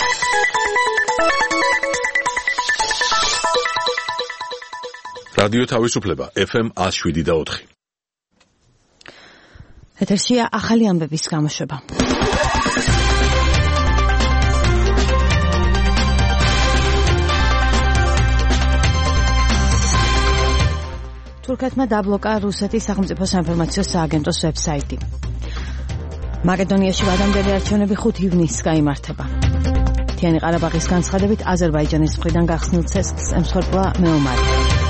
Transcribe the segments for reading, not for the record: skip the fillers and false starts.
რადიო თავისუფლება FM 107.4. ეთერშია ახალი ამბების გამოშვება. თურქეთმა დაბლოკა რუსეთის სახელმწიფო საინფორმაციო სააგენტოს ვებსაიტი. მაკედონიაში ვადამდელი არჩევნები 5 ივნისს გაიმართება. მთიანი ყარაბაღის განცხადებით აზერბაიჯანის მხრიდან გახსნილ ცესკს ემსხვერპლა მეომარი.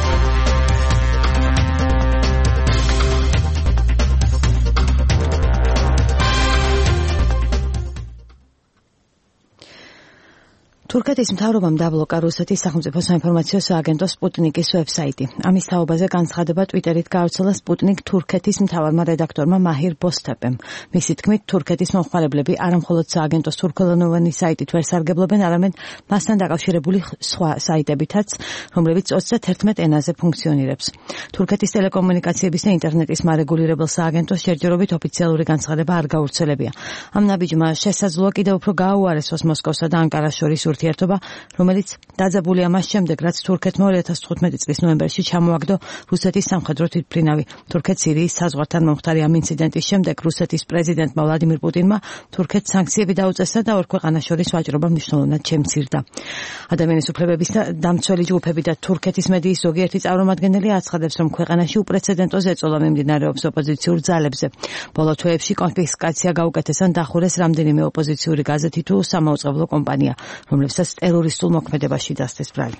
თურქეთის მთავრობამ დაბლოკა რუსეთის სახელმწიფო საინფორმაციო სააგენტოს სპუტნიკის ვებსაიტი. ამის თაობაზე განცხადება ტვიტერით გაავრცელა სპუტნიკ თურქეთის მთავარმა რედაქტორმა მაჰირ ბოსთეპემ. მისი თქმით, თურქეთის მომხმარებლები არამხოლოდ სააგენტოს თურქულენოვანი საიტით ვერ სარგებლობენ, არამედ მასთან დაკავშირებული სხვა საიტებითაც, რომლებიც 31 ენაზე ფუნქციონირებს. თურქეთის ტელეკომუნიკაციების და ინტერნეტის მარეგულირებელ სააგენტოს ჯერჯერობით ოფიციალური განცხადება არ გაავრცელებია. ამ ნაბიჯმა შესაძლოა კიდევ უფრო გააუარესოს მოსკოვსა და ანკარას შორის ურთიერთობა, რომელიც დაძაბულია მას შემდეგ, რაც თურქეთმა 2015 წლის ნოემბერში ჩამოაგდო რუსეთის სამხედრო თვითმფრინავი. თურქეთ-სირიის საზღვართან მომხდარი ამ ინციდენტის შემდეგ რუსეთის პრეზიდენტმა ვლადიმირ პუტინმა თურქეთს სანქციები დაუწესა და ორ ქვეყანას შორის ვაჭრობა მნიშვნელოვნად შემცირდა. ადამიანის უფლებების და დამცველი ჯგუფები და თურქეთის მედიის ზოგიერთი წარმომადგენელი აცხადებს, რომ ქვეყანაში უპრეცედენტო ზეწოლა მიმდინარეობს ოპოზიციურ ძალებზე. ბოლო თვეებში კონფისკაცია გაუკეთეს ან დახურეს რამდენიმე ოპოზიციური გაზეთი თუ სამაუწყებლო კომპანია, რომლებსაც ტერორისტულ მოქმედებაში დასდეს ბრალი.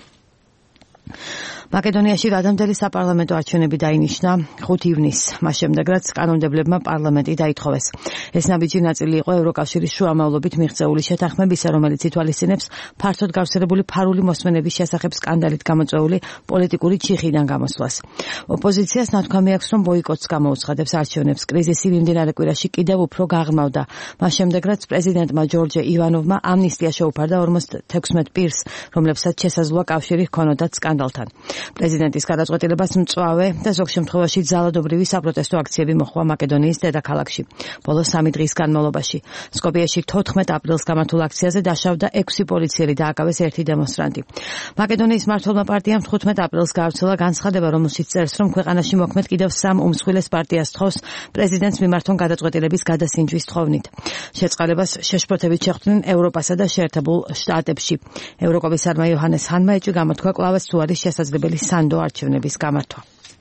მაკედონიაში გადამდელი საპარლამენტო არჩევნები დაინიშნა 5 ივნისს, მას შემდეგ რაც კანონმდებლებმა პარლამენტი დაითხოვეს. ეს ნაბიჯი ნაწილი იყო ევროკავშირის შუამავლობით მიღწეული შეთანხმებისა, რომელიც ითვალისწინებს ფართოდ გავრცელებული ფარული მოსმენების შესახებ სკანდალით გამოწვეული პოლიტიკური ჩიხიდან გამოსვლას. ოპოზიციას ნათქვამი აქვს, რომ ბოიკოტს გამოუცხადებს არჩევნებს. კრიზისი მიმდინარე კვირაში კიდევ უფრო გაღრმავდა. მას შემდეგ რაც პრეზიდენტმა ჯორჯე ივანოვმა ამნისტია შეუფარდა 56 პირს, რომლებსაც შესაძლოა კავშირი ჰქონოდათ სკანდალთან. პრეზიდენტის გადაწყვეტილებას მწვავე და ზოგ შემთხვევაში ძალადობრივი საპროტესტო აქციები მოჰყვა მაკედონიის დედაქალაქში. ბოლო 3 დღის განმავლობაში სკოპიეში 14 აპრილს გამართულ აქციაზე დაშავდა 6 პოლიციელი და აკავეს 1 დემონსტრანტი. მაკედონიის მმართველმა პარტიამ 15 აპრილს გაავრცელა განცხადება, რომელშიც წერს, რომ ქვეყანაში მოქმედ კიდევ 3 უმსხვილეს პარტიას თხოვს პრეზიდენტს მიმართონ გადაწყვეტილების გადასინჯვის თხოვნით. შეწყალებას შეშფოთებით შეხვდნენ ევროპასა და შეერთებულ შტატებში. ევროკომისარმა იოჰანეს ჰანმა ეჭვი გამოთქვა კლავაც თუ არის შესაძლებელი სანდო არჩევნების გამართვა.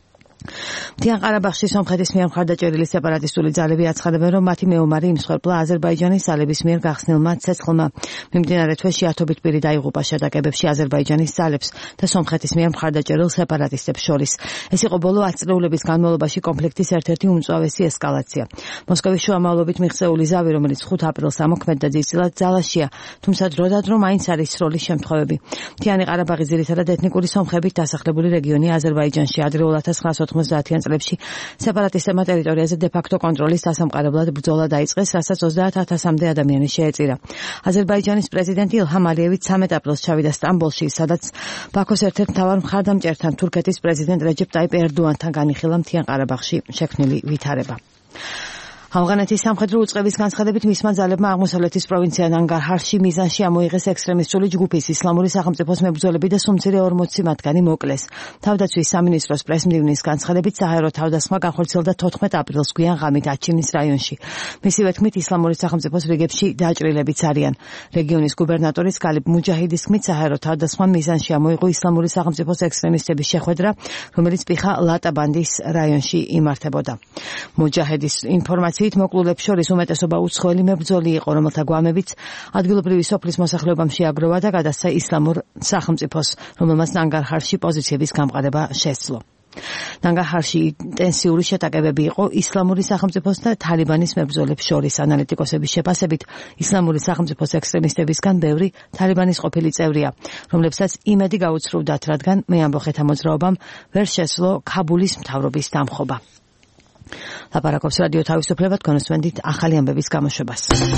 მთიან ყარაბაღში სომხეთის მიერ მხარდაჭერილი სეპარატისტული ძალები აცხადებენ, რომ მათი მეომარი იმსხვერპლა აზერბაიჯანის ძალების მიერ გახსნილმა ცეცხლმა. მიმდინარე თვეში 10 პირი დაიღუპა შეტაკებებში აზერბაიჯანის ძალებს და სომხეთის მიერ მხარდაჭერილ სეპარატისტებს შორის. ეს იყო ბოლო 10 წლეულების განმავლობაში კონფლიქტის ერთ-ერთი უმწვავესი ესკალაცია. მოსკოვის შუამავლობით მიღწეული ზავი, რომელიც 5 აპრილს ამოქმედდა ძირწილად ძალაშია, თუმცა დროდადრო მაინც არის სროლის შემთხვევები. მთიანი ყარაბაღი ძირითადად ეთნიკური სომხებით დასახლებული რეგიონი აზერბაიჯანში ადრეულ 1990-იან წლებში სეპარატისტებმა ტერიტორიაზე დე-ფაქტო კონტროლის დასამყარებლად ბრძოლა დაიწყეს, რასაც 30,000-მდე ადამიანი შეეწირა. აზერბაიჯანის პრეზიდენტი ილჰამ ალიევი 13 აპრილს ჩავიდა სტამბოლში, სადაც ბაქოს ერთ-ერთ მთავარ მხარდამჭერთან თურქეთის პრეზიდენტ რეჯეპ ტაიპ ერდოანთან განიხილა მთიან ყარაბაღში შექმნილი ვითარება. ავღანეთის სამხედრო უწყების განცხადებით მისმა ძალებმა აღმოსავლეთის პროვინცია ნანგარჰარში მიზანში ამოიღეს ექსტრემისტული ჯგუფის ისლამური სახელმწიფოს მებრძოლები და სუმცირე 40 მათგანი მოკლეს. თავდაცვის სამინისტროს პრესმდივნის განცხადებით საჰაერო თავდასხმა განხორციელდა 14 აპრილს გვიან ღამით აჩინის რაიონში. მისივე თქმით, ისლამური სახელმწიფოს რიგებში დაჭრილებიც არიან. რეგიონის გუბერნატორის გალიბ მუჯაჰიდის თქმით, საჰაერო თავდასხმა მიზანში ამოიღო ისლამური სახელმწიფოს ექსტრემისტების შეხვედრა, რომელიც პიხა ლატაბანდის რაიონში იმართებოდა. მუჯაჰიდის ინფორმაციით მოკლულებს შორის უმეტესობა უცხოელი მებრძოლი იყო, რომელთა გვამებიც ადგილობრივი სოფლის მოსახლეობამ შეაგროვა და გადასცა ისლამურ სახელმწიფოს, რომელმაც ნანგარჰარში პოზიციების გამყარება შესძლო. ნანგარჰარში ინტენსიური შეტაკებები იყო ისლამური სახელმწიფოს და თალიბანის მებრძოლებს შორის. ანალიტიკოსების შეფასებით, ისლამური სახელმწიფოს ექსტრემისტებისგან ბევრი თალიბანის ყოფილი წევრია, რომლებსაც იმედი გაუცრუვდათ, რადგან მეამბოხეთა მოძრაობამ ვერ შესძლო ქაბულის მთავრობის დამხობა. ლაპარაკობს რადიო თავისუფლება, თქვენ უსმენთ ახალი ამბების გამოშვებას.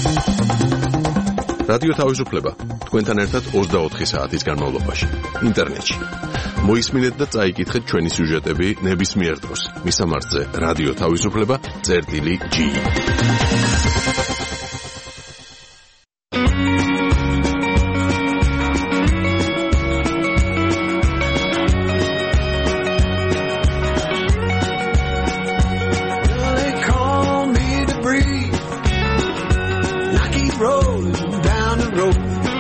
რადიო თავისუფლება თქვენთან ერთად 24 საათის განმავლობაში ინტერნეტში. მოისმინეთ და წაიკითხეთ ჩვენი სიუჟეტები ნებისმიერ დროს. მისამართზე რადიო თავისუფლება.gi. keep rolling down the road.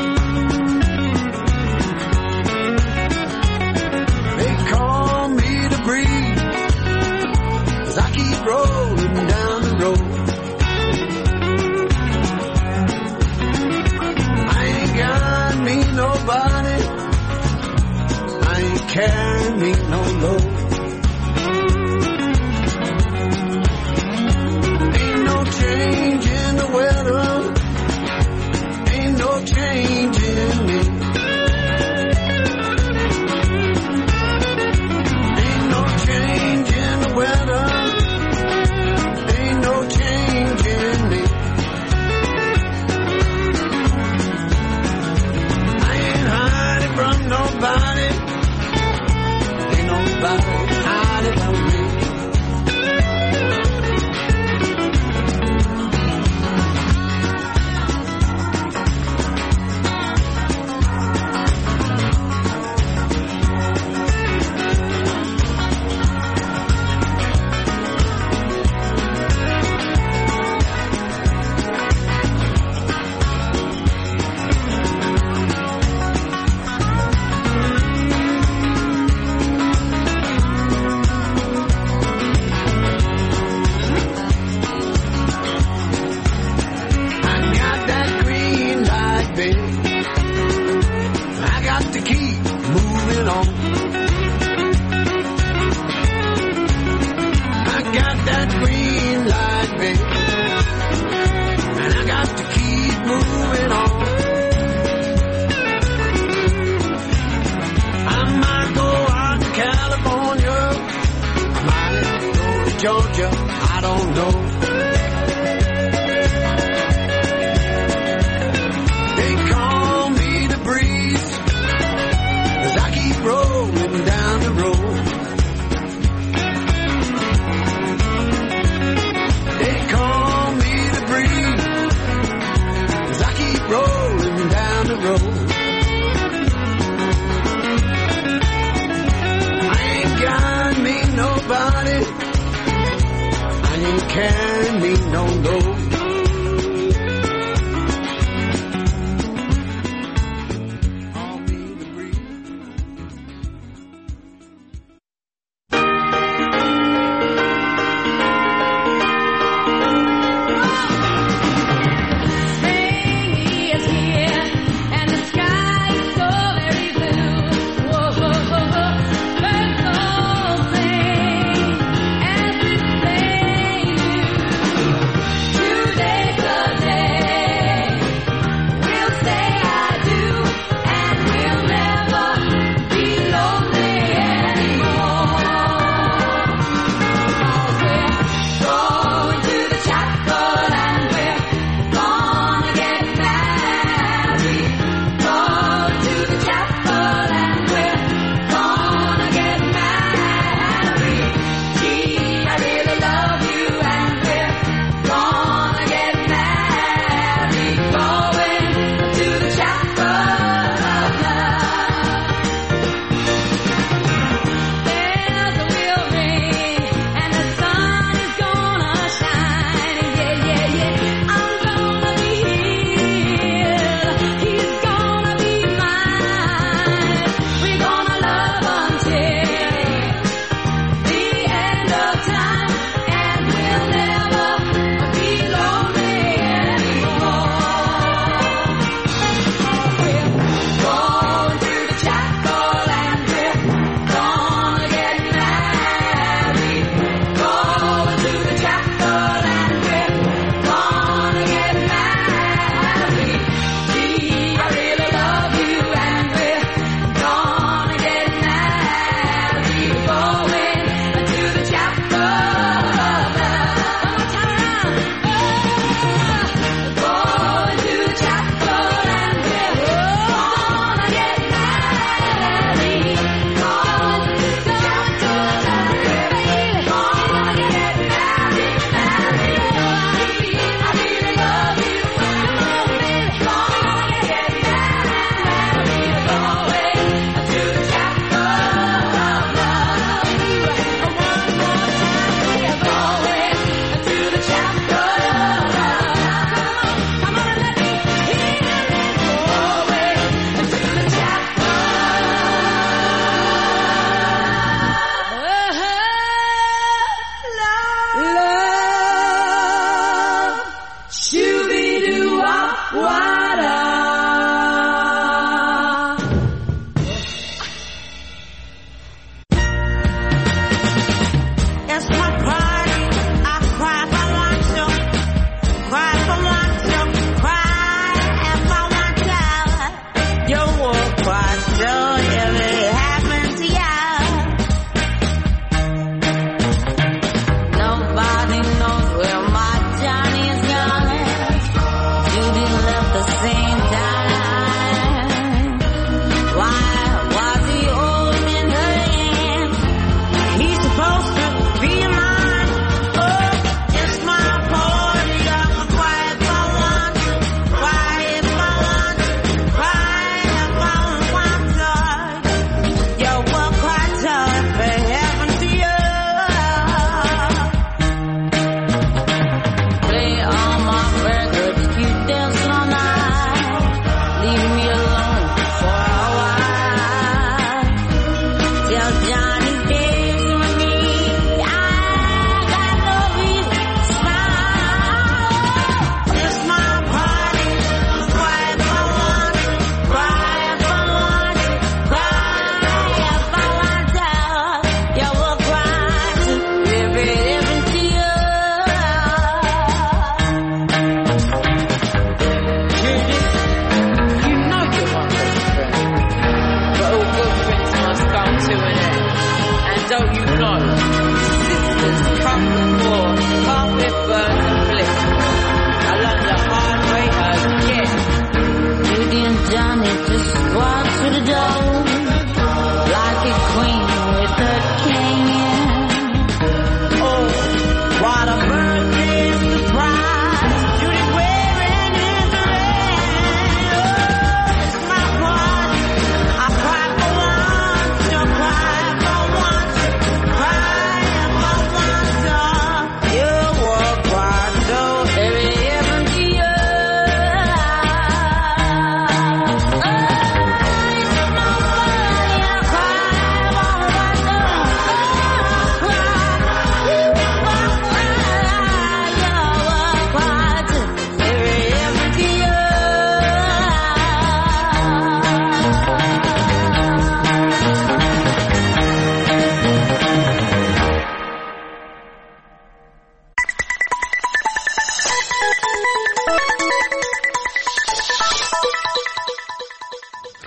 They call me the breeze, 'cause I keep rolling down the road. I ain't got me nobody, I ain't carrying me no load. Ain't no change in the weather, ain't no change in me. Ain't no change in the weather, ain't no change in me. I ain't hiding from nobody, ain't nobody hiding from me. Georgia, I don't know. They call me the breeze, 'cause I keep rolling down the road. They call me the breeze, 'cause I keep rolling down the road. I ain't got me nobody, ain't carrying me no load. You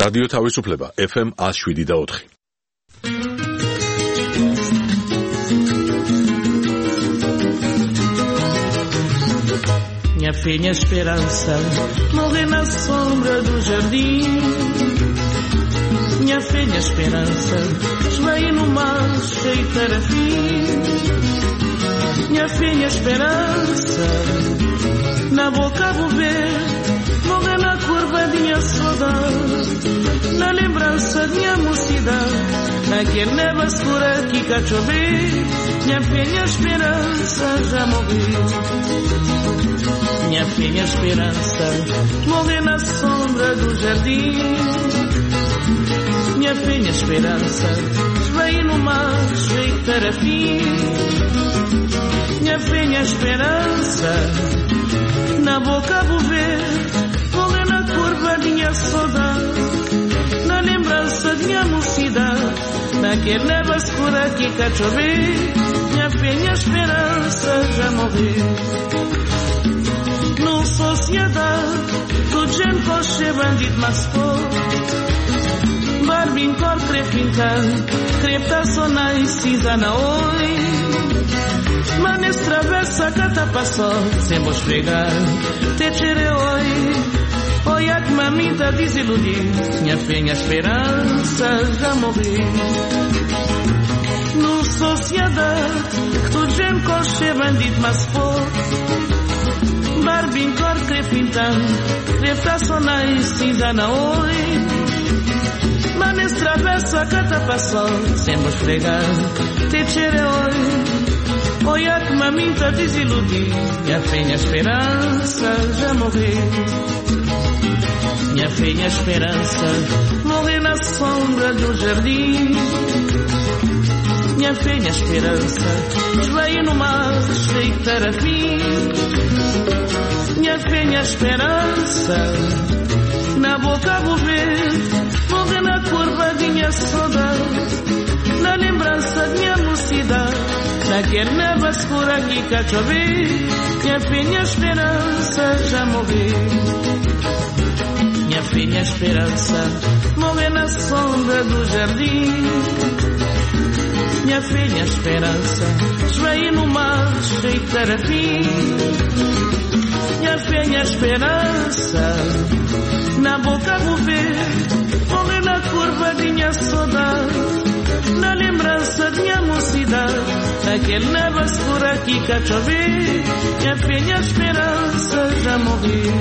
რადიო თავისუფლება FM 107.4. Minha fé, minha esperança, morrer na sombra do jardim. Minha fé, minha esperança, esvair no mar cheio de tarafim. Minha fé, minha esperança, na boca vou ver, morrer na curva de minha saudade, na lembrança de minha mocidade, naquele neva escura que cá chover. Minha fé, minha esperança, já morreu. Minha fé, minha esperança, morrer na sombra do jardim. Minha fé, minha esperança, esvair no mar cheio de tarafim. Minha fé, minha esperança, na boca vou ver, morrer na curva de minha saudade, na lembrança de minha mocidade, naquele neva escura que cá chover. Minha fé, minha esperança, já morreu. No sociedade, tudo gente coche bandido mas for. Barbin cor crepincan, crepta sona e cisa na oi. Manes travessa cata passou, sem vos pegar, te tirei oi. Oi a que mamita desiludir, minha fé, minha esperança já morri. No sociedade, tudo gente coche bandido mas for. Barbin cor crepintan, crepta sona e cisa na oi. Manes travessa cata passou, sem vos fregar, te tirei oi. Oi a que mamita desiludir, minha fé, minha esperança já morreu. Minha fé, minha esperança, morrer na sombra do jardim. Minha fé, minha esperança, esvair no mar cheio de tarafim. Minha fé, minha esperança, na boca vou ver, morrer na curva de minha saudade, na lembrança de minha mocidade, naquele neva escura que cá chover. Minha fé, minha esperança já morreu. Minha fé, minha esperança, morrer na sombra do jardim. Minha fé, minha esperança, esvair no mar cheio de tarafim. Minha fé, minha esperança, na boca vou ver, morrer na curva de minha saudade, na lembrança de minha mocidade, naquele neva escura que cá chover. Minha fé, minha esperança já morreu.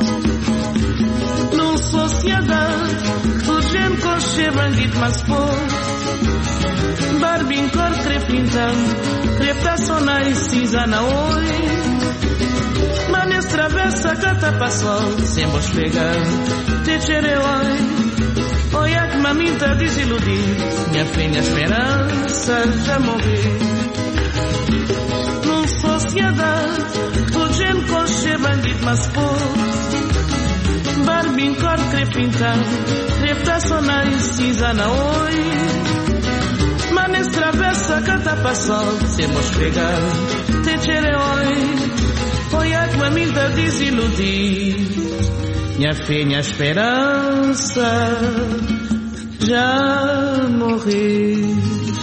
No sociedade, tudo gente coche bandido mas for. Barbin cor crepintan, crepta sona e cisa na oi. Manes travessa cata passou, sem vos pegar, te tirei oi. Oi a que mamita desiludir, minha fé, minha esperança já morreu. No sociedade, tudo gente coche bandido mas for. Barbin cor crepintan, crepta sona e cisa na oi. Manes travessa cata passou, sem vos pegar, te tirei oi. Oi a que mamita desiludir, minha fé, minha esperança já morreu.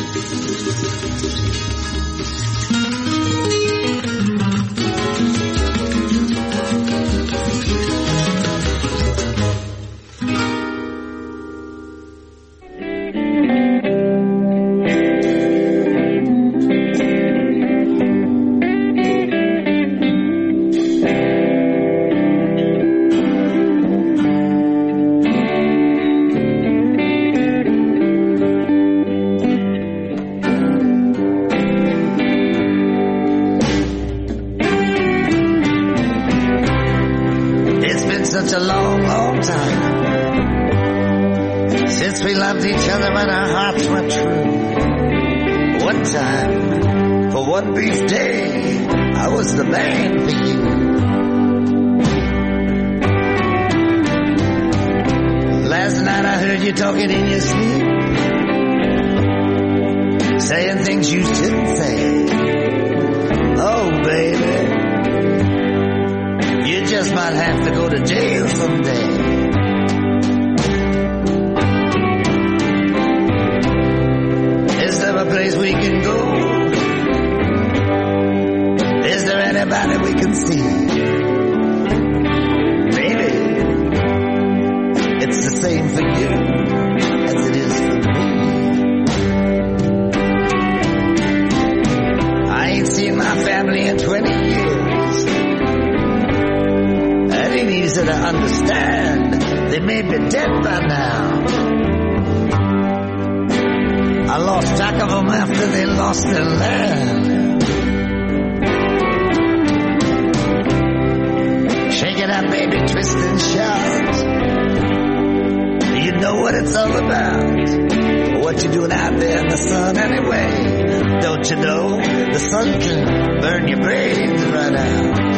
Such a long, long time since we loved each other, but our hearts were true. One time, for one brief day, I was the man for you. Last night I heard you talking in your sleep, saying things you shouldn't say. Oh, baby, you just might have to go to jail someday. They may be dead by now. I lost track of them after they lost their land. Shake it up, baby, twist and shout. You know what it's all about. What you doing out there in the sun anyway? Don't you know the sun can burn your brains right out?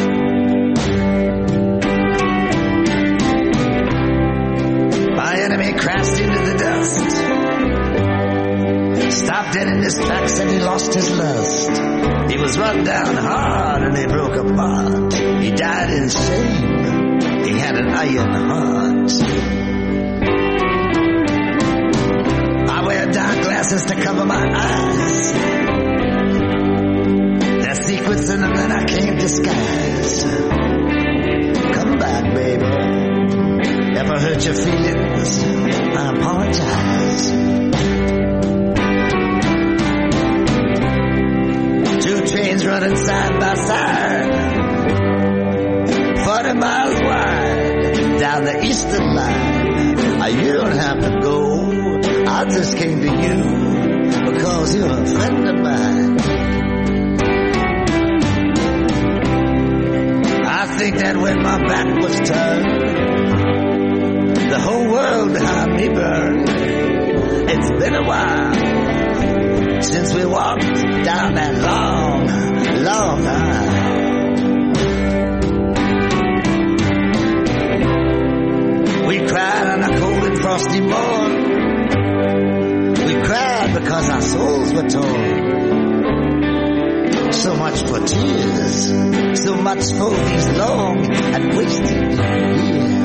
My enemy crashed into the dust, stopped dead in his tracks and he lost his lust. He was run down hard and he broke apart. He died in shame. He had an iron heart. I wear dark glasses to cover my eyes. There's secrets in them that I can't disguise. Come back, baby. If I hurt your feelings, I apologize. Two trains running side by side, 40 miles wide, down the eastern line. You don't have to go, I just came to you, because you're a friend of mine. I think that when my back was turned, the whole world behind me burned. It's been a while since we walked down that long, long aisle. We cried on a cold and frosty morn. We cried because our souls were torn. So much for tears, so much for these long and wasted years.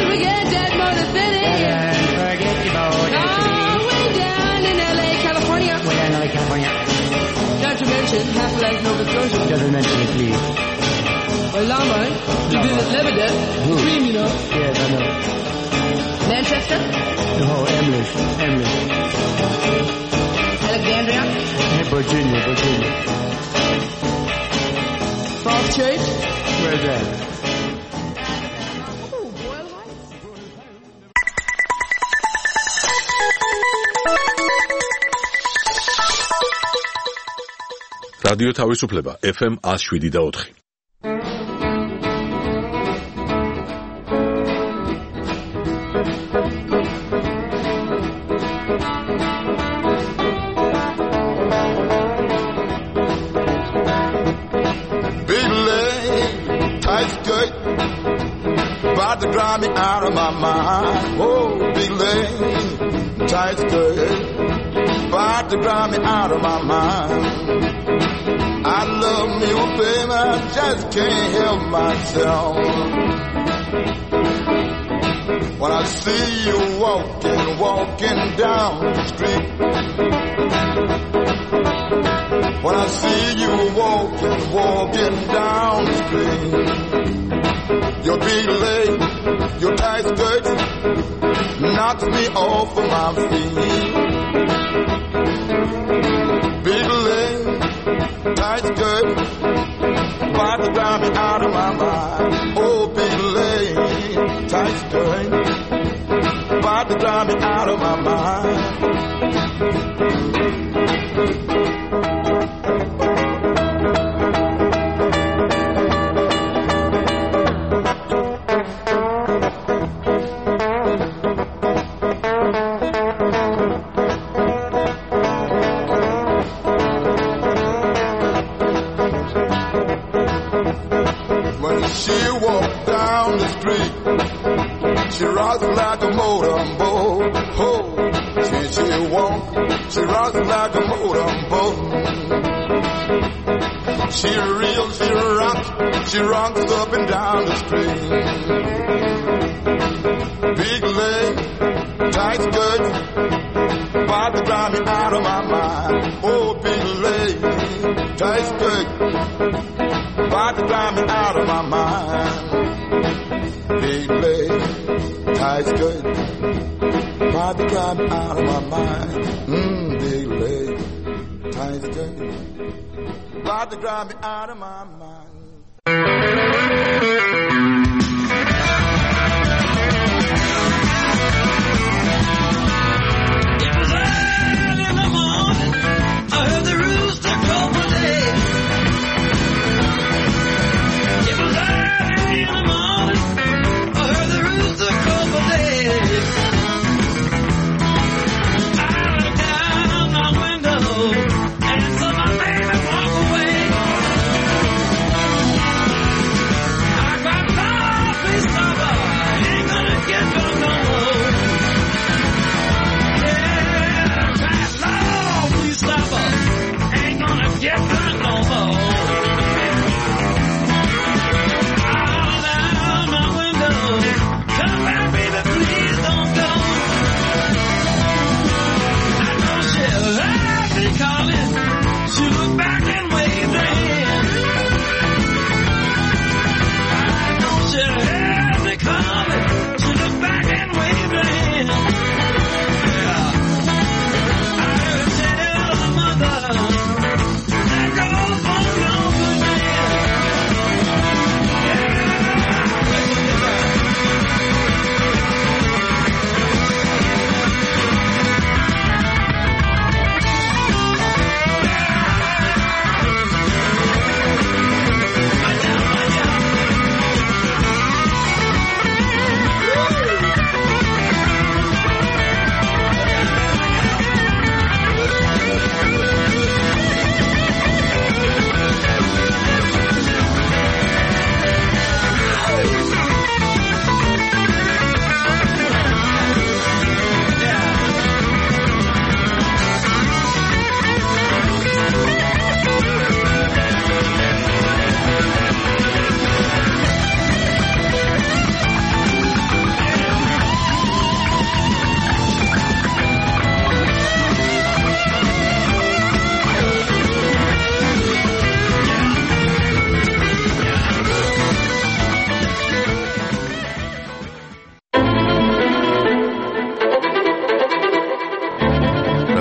forget that motor city. Forget about it. Oh, way down in L.A., California. Way down in L.A., California. Not to mention Half-Life Nova Scotia. Doesn't mention it, please. Well, Lama, you did it Lebanon. Dream, you know. Yes, I know. Manchester. Oh, Emily. Alexandria. Virginia. Falls Church. Where's that? რადიო თავისუფლება FM 107.4. About to drive me out of my mind. Oh, big leg, tight skirt. About to drive me out of my mind. I love you, baby, I just can't help myself. When I see you walking down the street. When I see you walking down the street. Your big leg, your tight skirt knocks me off of my feet. Big leg, tight skirt, about to drive me out of my mind. Oh, big leg, tight skirt, about to drive me out of my mind. She rocks like a motorboat. Oh, she rocks like a motorboat. She rocks up and down the street. Big leg, tight skirt, about to drive me out of my mind. Oh, big leg, tight skirt, about to drive me out of my mind. Big leg, tight skirt, about to drive me out of my mind. Big leg, tight skirt, about to drive me out of my mind. It was early in the morning. I heard the rooster crow for day. It was early in the morning. I heard the rooster crow for day. I looked out my window and saw my baby walk away. I cried.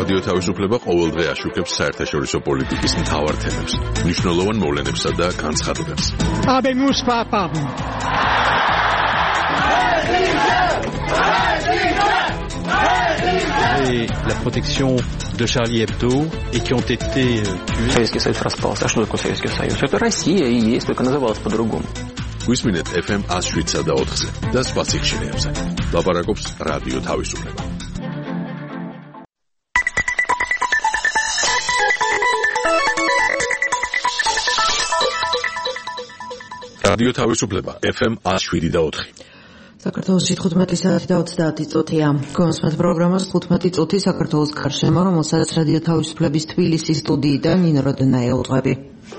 რადიო თავისუფლება ყოველდღე აშუქებს საერთაშორისო პოლიტიკის მთავარ თემებს, მნიშვნელოვან მოვლენებსა და განცხადებებს. Habemus papam. Et la protection de Charlie Hebdo et qui ont été tués. Советский Союз распался. А что такое Советский Союз? Это Россия и есть, только называлась по-другому. გვისმინეთ FM 107 და 4-ზე და სხვა სიხშირეებზე. ლაპარაკობს რადიო თავისუფლება. რადიო თავისუფლება FM 107 და 4. საქართველოში 15 საათი და 30 წუთია. გონსმათ პროგრამას 15 წუთი საქართველოს გარშემო, რომელსაც რადიო თავისუფლების თბილისის სტუდიიდან ნინო როდენაია უძღვები.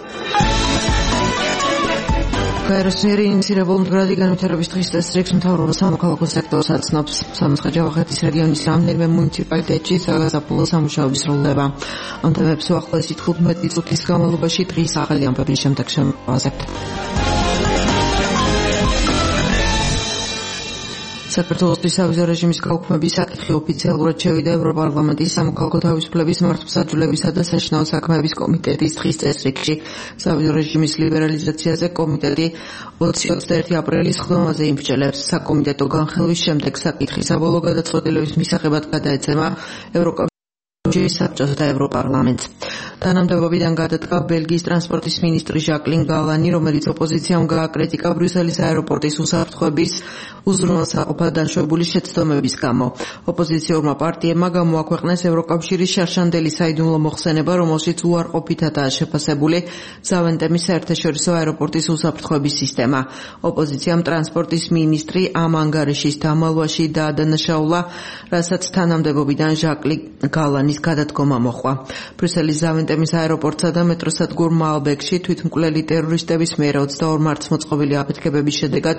გაეროსნიერი ინიციირებულ მდგრადი განვითარების დღის წესრიგს მთავრობა სამოქალაქო სექტორს აცნობს. სამცხე-ჯავახეთის რეგიონის რამდენიმე მუნიციპალიტეტში საგაზაფხულო სამუშაოები სრულდება. ამ თემებს უახლოესი 15 წუთის განმავლობაში დღის ახალი ამბების შემდეგ შემოვაზრებთ. საქართველოს ვიზავიზო რეჟიმის გაუქმების საკითხი ოფიციალურად შევიდა ევროპარლამენტის სამოქალაქო თავისუფლების მართლმსაჯულებისა და საშინაო საქმეების კომიტეტის დღის წესრიგში. სავიზო რეჟიმის ლიბერალიზაციაზე კომიტეტი 20-21 აპრილის ხდომაზე იმსჯელებს. საკომიტეტო განხილვის შემდეგ საკითხი საბოლოო გადაწყვეტილების მისაღებად გადაეცემა ევროკავშირის საბჭოს და ევროპარლამენტს. თანამდებობიდან გადადგა ბელგიის ტრანსპორტის მინისტრი ჟაკლინ გალანი, რომელიც ოპოზიციამ გააკრიტიკა ბრიუსელის აეროპორტის უსაფრთხოების უზრუნველსაყოფად დაშვებული შეცდომების გამო. ოპოზიციურმა პარტიებმა გამოაქვეყნეს ევროკავშირის შარშანდელი საიდუმლო მოხსენება, რომელშიც უარყოფითადაა შეფასებული ზავენტემის საერთაშორისო აეროპორტის უსაფრთხოების სისტემა. ოპოზიციამ ტრანსპორტის მინისტრი ამ ანგარიშის დამალვაში დაადანაშაულა, რასაც თანამდებობიდან ჟაკლინ გალანის გადადგომა მოჰყვა. ბრიუსელის ზავენტემის აეროპორტსა და მეტროსადგურ მალბეკში თვითმკვლელი ტერორისტების მიერ 22 მარტს მოწყობილი აფეთქებების შედეგად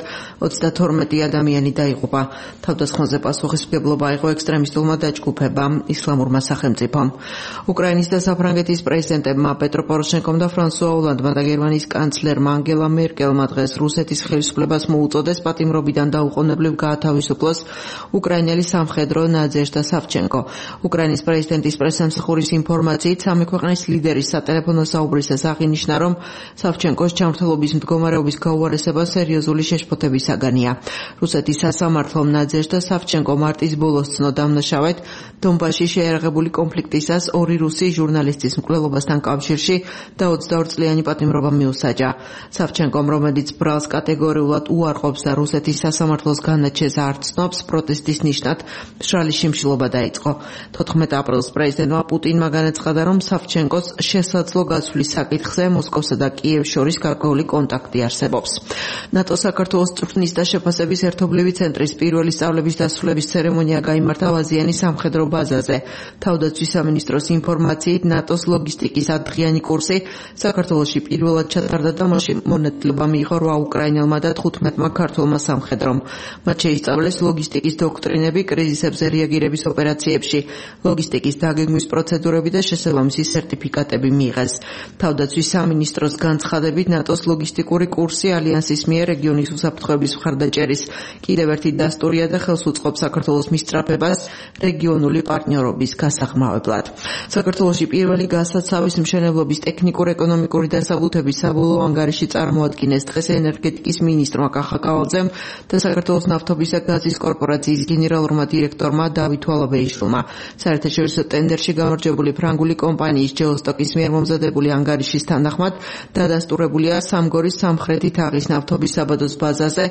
32 ადამიანი დაიღუპა. თავდასხმაზე პასუხისმგებლობა აიღო ექსტრემისტულმა დაჯგუფებამ ისლამურმა სახელმწიფომ. უკრაინის და საფრანგეთის პრეზიდენტებმა პეტრო პოროშენკომ და ფრანსუა ოლანდმა და გერმანიის კანცლერმა ანგელა მერკელმა დღეს რუსეთის ხელისუფლებას მოუწოდეს პატიმრობიდან დაუყოვნებლივ გაათავისუფლოს უკრაინელი სამხედრო ნადეჟდა სავჩენკო. უკრაინის პრეზიდენტის პრესამსახურის ინფორმაციით სამი ქვეყნის ლიდერის სატელეფონო საუბრისას აღინიშნა, რომ სავჩენკოს ჯანმრთელობის მდგომარეობის გაუარესება სერიოზული შეშფოთების საგანია. რუსეთის სასამართლომ ნადეჟდა სავჩენკო მარტის ბოლოს ცნო დამნაშავედ დონბასში შეიარაღებული კონფლიქტისას ორი რუსი ჟურნალისტის მკვლელობასთან კავშირში და 22 წლიანი პატიმრობა მიუსაჯა. სავჩენკომ, რომელიც ბრალს კატეგორიულად უარყოფს და რუსეთის სასამართლოს განაჩენს არ ცნობს, პროტესტის ნიშნად მშრალი შიმშილობა დაიწყო. 14 აპრილს პრეზიდენტმა პუტინმა განაცხადა, რომ სავჩენკოს შესაძლო გაცვლის საკითხზე მოსკოვსა და კიევს შორის გარკვეული კონტაქტი არსებობს. ნატო საქართველოს წვრთნის და შეფასების ერთობლივი ცენტრის პირველი სწავლების დასრულების ცერემონია გაიმართა ვაზიანის სამხედრო ბაზაზე. თავდაცვის სამინისტროს ინფორმაციით, ნატოს ლოგისტიკის ათდღიანი კურსი საქართველოში პირველად ჩატარდა და მასში მონაწილეობა მიიღო 8 უკრაინელმა და 15 ქართულმა სამხედრომ. მათ შეისწავლეს ლოგისტიკის დოქტრინები კრიზისებზე რეაგირების ოპერაციებში, ლოგისტიკის დაგეგმვის პროცედურები და შესაბამისი სერტიფიკატები მიიღეს. თავდაცვის სამინისტროს განცხადებით, ნატოს ლოგისტიკური კურსი ალიანსის მიერ რეგიონის უსაფრთხოების მხარდაჭერის კიდევ ერთი დასტურია და ხელს უწყობს საქართველოს მისწრაფებას რეგიონული პარტნიორობის გასაღრმავებლად. საქართველოში პირველი გასაცავის მშენებლობის ტექნიკურ-ეკონომიკური დასაბუთების საბოლოო ანგარიში წარმოადგინეს დღეს ენერგეტიკის მინისტრმა კახა კავალძემ და საქართველოს ნავთობის და გაზის კორპორაციის გენერალურმა დირექტორმა დავით ვალაბეიშვილმა. საერთაშორისო ტენდერში გამარჯვებული ფრანგული კომპანიის ჯეოსტოკის მიერ მომზადებული ანგარიშის თანახმად დადასტურებულია სამგორის სამხრეთი თაღის ნავთობის საბადოს ბაზაზე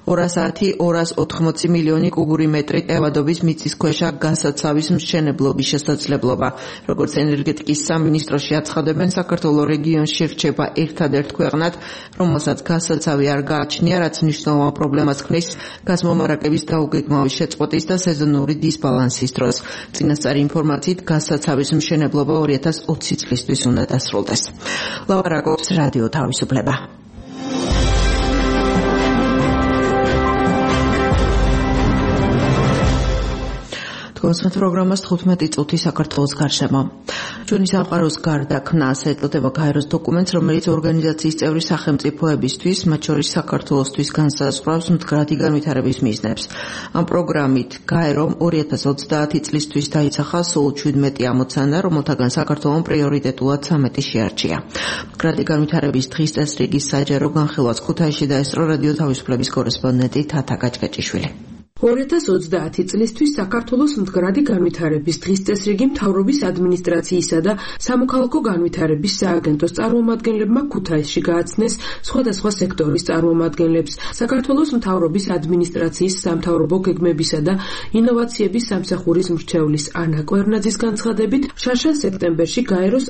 210-280 მილიონი კუბური მეტრი ტევადობის მიწისქვეშა გასაცავის მშენებლობის შესაძლებლობა. როგორც ენერგეტიკის სამინისტროში აცხადებენ, საქართველოს რეგიონში რჩება ერთადერთ ქვეყნად, რომელსაც გასაცავი არ გააჩნია, რაც მნიშვნელოვან პრობლემას ქმნის გაზმომარაგების დაუგეგმავი შეწყვეტის და სეზონური დისბალანსის დროს. წინასწარი ინფორმაციით, გასაცავის მშენებლობა 2020 წლისთვის უნდა დასრულდეს. ლაპარაკობს რადიო თავისუფლება. თქვენს პროგრამას 15 წუთი საქართველოს გარშემო. ჩვენი სამყაროს გარდა ქნას ეწოდება გაეროს დოკუმენტს, რომელიც ორგანიზაციის წევრი სახელმწიფოებისთვის, მათ შორის საქართველოსთვის განსაზღვრავს მდგრადი განვითარების მიზნებს. ამ პროგრამით გაერომ 2030 წლისთვის დაიცახა სულ 17 ამოცანა, რომელთაგან საქართველოს პრიორიტეტულად 13 შეარჩია. მდგრადი განვითარების დღის წესრიგის საჯარო განხილვას ქუთაისში დაესწრო რადიო თავისუფლების კორესპონდენტი თათა გაჭკაჭიშვილი. 2030 წლისთვის საქართველოს მდგრადი განვითარების დღის წესრიგი მთავრობის ადმინისტრაციისა და სამოქალაქო განვითარების სააგენტოს წარმომადგენლებმა ქუთაისში გააცნეს სხვადასხვა სექტორის წარმომადგენლებს. საქართველოს მთავრობის ადმინისტრაციის სამთავრობო გეგმებისა და ინოვაციების სამსახურის მრჩევლის ანა კვერნაძის განცხადებით, შარშან სექტემბერში გაეროს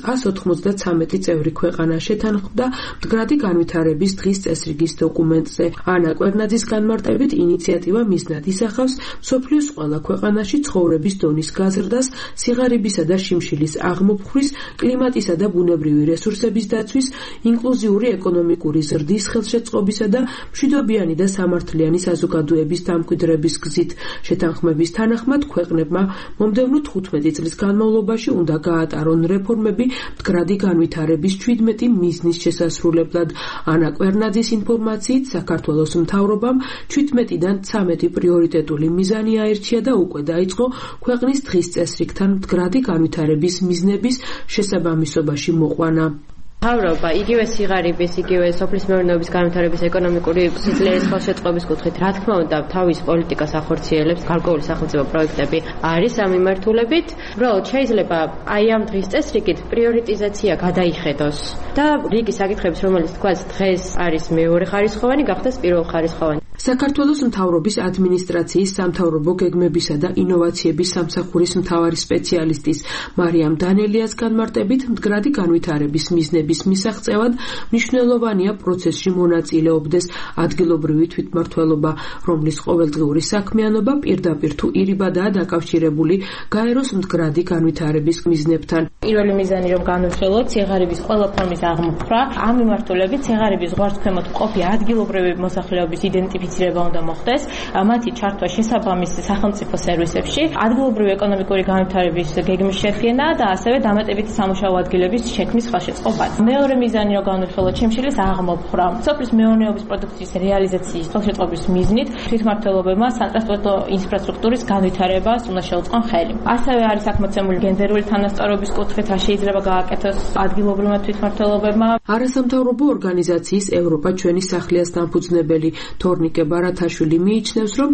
193 წევრი ქვეყანა შეთანხმდა მდგრადი განვითარების დღის წესრიგის დოკუმენტზე. ანა კვერნაძის განმარტებით, ინიციატივა მიზნად ისახავს მსოფლიოს ყველა ქვეყანაში ცხოვრების დონის გაზრდას, სიღარიბისა და შიმშილის აღმოფხვრის, კლიმატისა და ბუნებრივი რესურსების დაცვის, ინკლუზიური ეკონომიკური ზრდის ხელშეწყობისა და მშვიდობიანი და სამართლიანი საზოგადოების დამკვიდრების გზით. შეთანხმების თანახმად ქვეყნებმა მომდევნო 15 წლის განმავლობაში უნდა გაატარონ რეფორმები მდგრადი განვითარების 17 მიზნის შესასრულებლად. ანა კვერნაძის ინფორმაციით, საქართველოს მთავრობამ 17-დან 13 პრიორიტეტული მიზანი აირჩია და უკვე დაიწყო ქვეყნის დღის წესრიგთან მდგრადი განვითარების მიზნების შესაბამისობაში მოყვანა. მთავრობა იგივე სიღარიბის, იგივე სოფლის მეურნეობის განვითარების ეკონომიკური სიძლიერის ხელშეწყობის კუთხით, რა თქმა უნდა, თავის პოლიტიკას ახორციელებს, გარკვეული სახელმწიფო პროექტები არის ამ მიმართულებით. უბრალოდ შეიძლება აი ამ დღის წესრიგით პრიორიტიზაცია გადაიხედოს და რიგი საკითხების, რომელიც თქვაც დღეს არის მეორე ხარისხოვანი, გახდეს პირველ ხარისხოვანი. საქართველოს მთავრობის ადმინისტრაციის სამთავრობო გეგმებისა და ინოვაციების სამსახურის მთავარი სპეციალისტის მარიამ დანელიას განმარტებით, მდგრადი განვითარების მიზნების მისაღწევად მნიშვნელოვანია პროცესში მონაწილეობდეს ადგილობრივი თვითმმართველობა, რომლის ყოველდღიური საქმიანობა პირდაპირ თუ ირიბადაა დაკავშირებული გაეროს მდგრადი განვითარების მიზნებთან. პირველი მიზანი რომ განვიხილოთ სიღარიბის ყველა ფორმის აღმოფხვრა, ამ მიმართულებით სიღარიბის ზღვარცქვემოთ მყოფი ადგილობრივი მოსახლეობის იდენტიფიცირება უნდა მოხდეს, მათი ჩართვა შესაბამის სახელმწიფო სერვისებში, ადგილობრივი ეკონომიკური განვითარების გეგმის შედგენა და ასევე დამატებითი სამუშაო ადგილების შექმნის ხელშეწყობა. მეორე მიზანი რომ განვიხილოთ შიმშილის აღმოფხვრა, სოფლის მეურნეობის პროდუქციის რეალიზაციის ხელშეწყობის მიზნით თვითმმართველობებმა სატრანსპორტო ინფრასტრუქტურის განვითარებას უნდა შეუწყონ ხელი. ასევე არის აქ მოცემული გენდერული თანასწორობის კუთხით, რა შეიძლება გააკეთოს ადგილობრივმა თვითმმართველობებმა. არასამთავრობო ორგანიზაციის ევროპა ჩვენი სახლიას დამფუძნებელი თორნიკე ბარათაშვილი მიიჩნევს, რომ